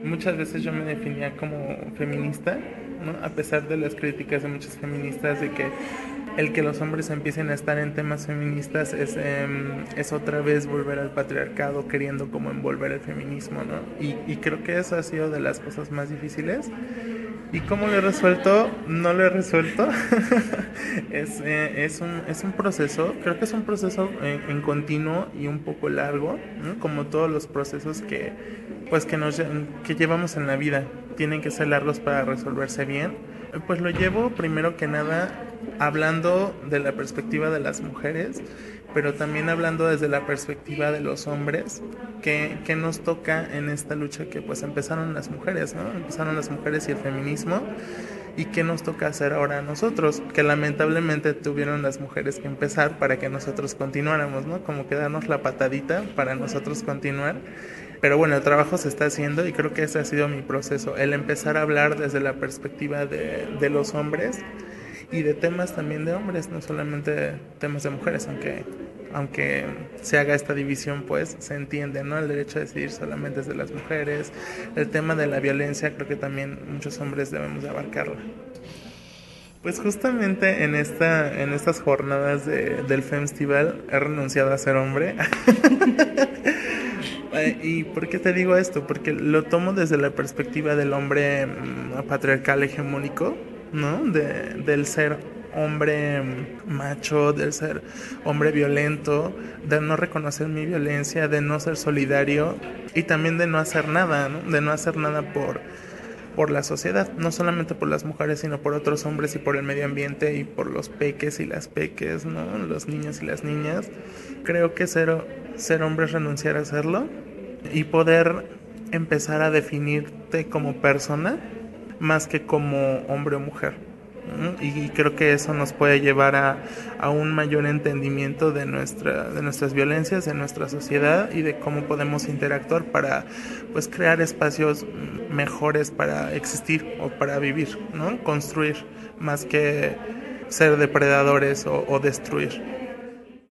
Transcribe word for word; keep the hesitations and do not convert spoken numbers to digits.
muchas veces yo me definía como feminista, ¿no? A pesar de las críticas de muchas feministas de que el que los hombres empiecen a estar en temas feministas es, eh, es otra vez volver al patriarcado queriendo como envolver el feminismo, ¿no? Y, y creo que eso ha sido de las cosas más difíciles. ¿Y cómo lo he resuelto? No lo he resuelto. es, eh, es, un, es un proceso, creo que es un proceso en, en continuo y un poco largo, ¿no? Como todos los procesos que, pues que, nos, que llevamos en la vida. Tienen que ser largos para resolverse bien. Pues lo llevo primero que nada hablando de la perspectiva de las mujeres, pero también hablando desde la perspectiva de los hombres, que, que nos toca en esta lucha que pues empezaron las mujeres, ¿no? Empezaron las mujeres y el feminismo, y qué nos toca hacer ahora a nosotros, que lamentablemente tuvieron las mujeres que empezar para que nosotros continuáramos, ¿no? Como que darnos la patadita para nosotros continuar. Pero bueno, el trabajo se está haciendo y creo que ese ha sido mi proceso, el empezar a hablar desde la perspectiva de, de los hombres y de temas también de hombres, no solamente temas de mujeres, aunque aunque se haga esta división, pues se entiende, ¿no? El derecho a decidir solamente es de las mujeres, el tema de la violencia, creo que también muchos hombres debemos de abarcarla. Pues justamente en esta en estas jornadas de, del Femstival he renunciado a ser hombre. Eh, ¿Y por qué te digo esto? Porque lo tomo desde la perspectiva del hombre mm, patriarcal hegemónico, ¿no? De, del ser hombre mm, macho, del ser hombre violento, de no reconocer mi violencia, de no ser solidario y también de no hacer nada, ¿no? De no hacer nada por, por la sociedad, no solamente por las mujeres, sino por otros hombres y por el medio ambiente y por los peques y las peques, ¿no? Los niños y las niñas. Creo que ser, ser hombre es renunciar a hacerlo y poder empezar a definirte como persona más que como hombre o mujer. ¿Mm? Y creo que eso nos puede llevar a, a un mayor entendimiento de, nuestra, de nuestras violencias, de nuestra sociedad y de cómo podemos interactuar para pues, crear espacios mejores para existir o para vivir, ¿no? Construir más que ser depredadores o, o destruir.